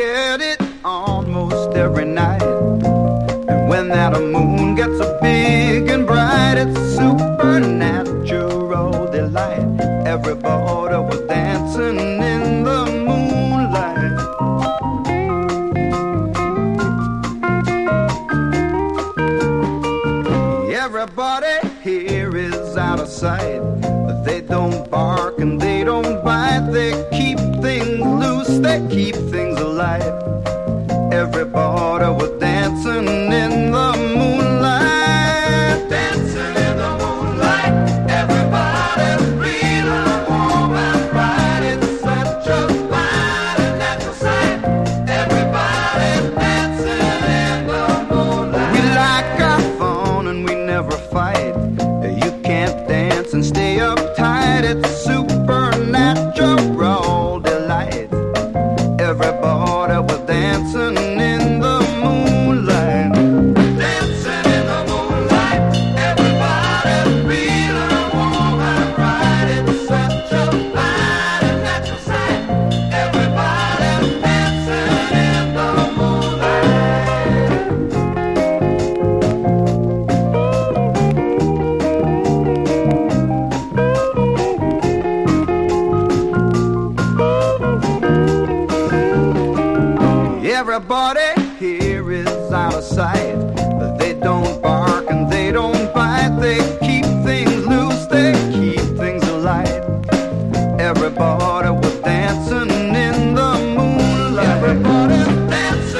get it almost every night. And when that moon gets so big and bright, it's a supernatural delight. Everybody was dancing in the moonlight. Everybody here is out of sight. They don't bark and they don't bite. They keep things loose, they keep things alive. Everybody was dancing in the moonlight. Dancing in the moonlight. Everybody's feeling warm and bright. It's such a fine and natural sight. Everybody's dancing in the moonlight. We like our fun and we never fight. You can't dance and stay uptight. It's supernatural delight. Everybody was dancing in the moonlight. Dancing in the moonlight. Everybody's feeling warm and bright. It's such a fine and natural sight. Everybody's dancing in the Everybody here is out of sight. They don't bark and they don't bite. They keep things loose, they